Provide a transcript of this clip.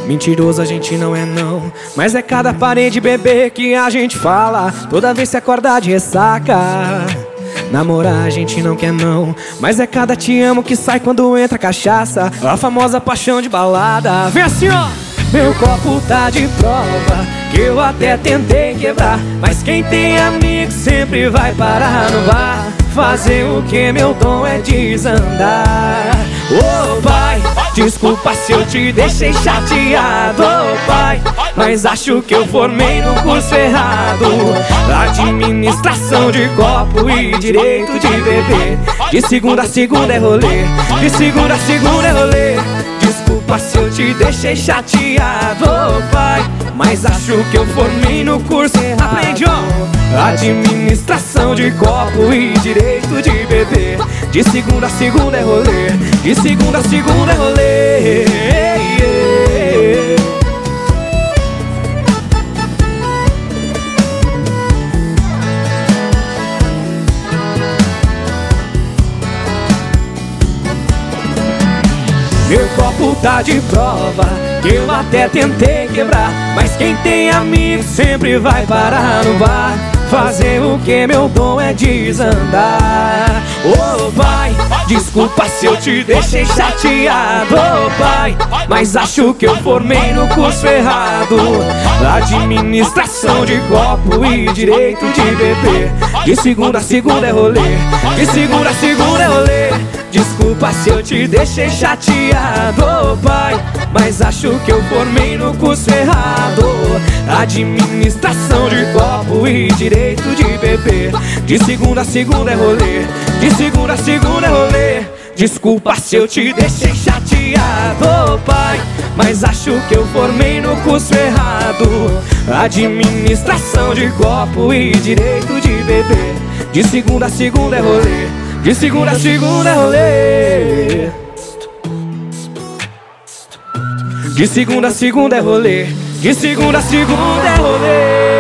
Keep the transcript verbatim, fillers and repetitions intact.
Mentiroso a gente não é não, mas é cada parede, bebê, que a gente fala toda vez se acordar de ressaca. Namorar a gente não quer não, mas é cada te amo que sai quando entra cachaça. A famosa paixão de balada. Vem assim, ó. Meu copo tá de prova, que eu até tentei quebrar, mas quem tem amigo sempre vai parar no bar. Fazer o que meu dom é desandar. Ô pai, desculpa se eu te deixei chateado. Ô pai, mas acho que eu formei no curso errado. Administração de copo e direito de beber. De segunda a segunda é rolê, de segunda a segunda é rolê. Desculpa se eu te deixei chateado, oh, pai, mas acho que eu formei no curso errado. Aprende, ó. Administração de copo e direito de beber. De segunda a segunda é rolê, de segunda a segunda é rolê. Meu copo tá de prova, que eu até tentei quebrar, mas quem tem amigo sempre vai parar no bar. Fazer o que meu dom é desandar. Ô pai, desculpa se eu te deixei chateado. Ô pai, mas acho que eu formei no curso errado. Administração de copo e direito de beber. De segunda a segunda é rolê, de segunda a segunda é rolê. Desculpa se eu te deixei chateado, oh, pai, mas acho que eu formei no curso errado. Administração de copo e direito de beber. De segunda a segunda é rolê, de segunda a segunda é rolê. Desculpa se eu te deixei chateado, oh, pai, mas acho que eu formei no curso errado. Administração de copo e direito de beber. De segunda a segunda é rolê, de segunda a segunda é rolê. De segunda a segunda é rolê, de segunda a segunda é rolê.